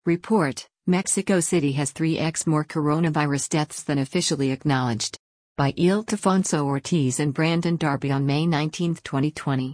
Report: Mexico City has 3x more coronavirus deaths than officially acknowledged. By Ildefonso Ortiz and Brandon Darby on May 19, 2020.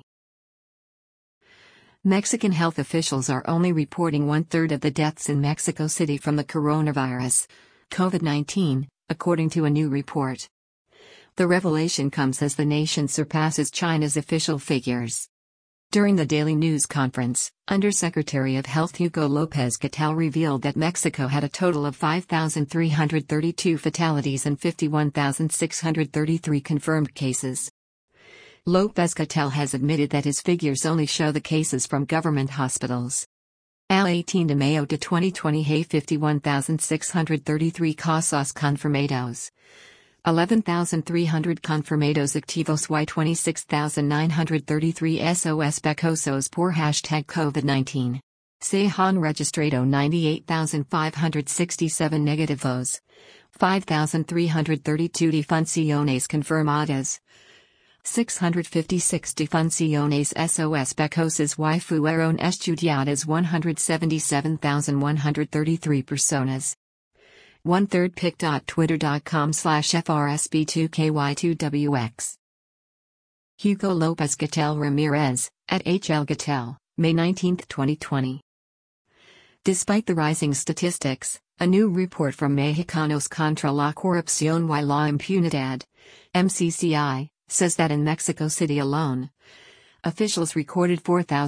Mexican health officials are only reporting one-third of the deaths in Mexico City from the coronavirus, COVID-19, according to a new report. The revelation comes as the nation surpasses China's official figures. During the daily news conference, Undersecretary of Health Hugo Lopez-Gatell revealed that Mexico had a total of 5,332 fatalities and 51,633 confirmed cases. Lopez-Gatell has admitted that his figures only show the cases from government hospitals. Al 18 de Mayo de 2020 hay 51,633 casos confirmados. 11,300 confirmados activos y 26,933 sospechosos por #COVID-19. Se han registrado 98,567 negativos. 5,332 defunciones confirmadas. 656 defunciones sospechosas y fueron estudiadas 177,133 personas. One-third pic.twitter.com/FRSB2KY2WX. Hugo Lopez-Gatell Ramirez, at HL Gatell, May 19, 2020. Despite the rising statistics, a new report from Mexicanos contra la Corrupción y la Impunidad, MCCI, says that in Mexico City alone, officials recorded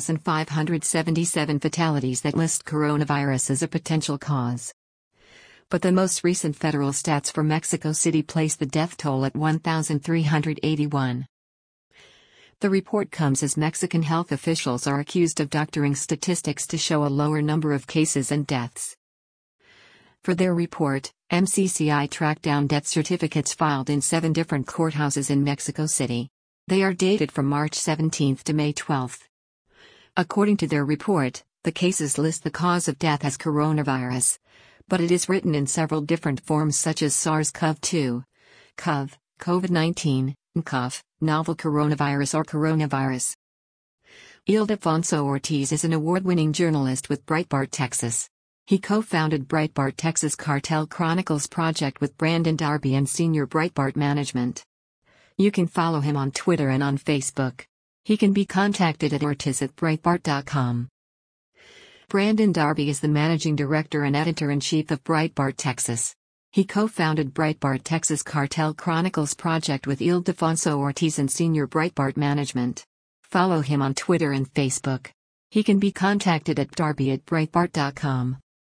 4,577 fatalities that list coronavirus as a potential cause. But the most recent federal stats for Mexico City place the death toll at 1,381. The report comes as Mexican health officials are accused of doctoring statistics to show a lower number of cases and deaths. For their report, MCCI tracked down death certificates filed in 7 different courthouses in Mexico City. They are dated from March 17 to May 12. According to their report, the cases list the cause of death as coronavirus, but it is written in several different forms such as SARS-CoV-2, CoV, COVID-19, NCOV, novel coronavirus or coronavirus. Ildefonso Ortiz is an award-winning journalist with Breitbart Texas. He co-founded Breitbart Texas Cartel Chronicles project with Brandon Darby and senior Breitbart management. You can follow him on Twitter and on Facebook. He can be contacted at ortiz@breitbart.com. Brandon Darby is the managing director and editor-in-chief of Breitbart Texas. He co-founded Breitbart Texas Cartel Chronicles project with Ildefonso Ortiz and senior Breitbart management. Follow him on Twitter and Facebook. He can be contacted at darby@breitbart.com.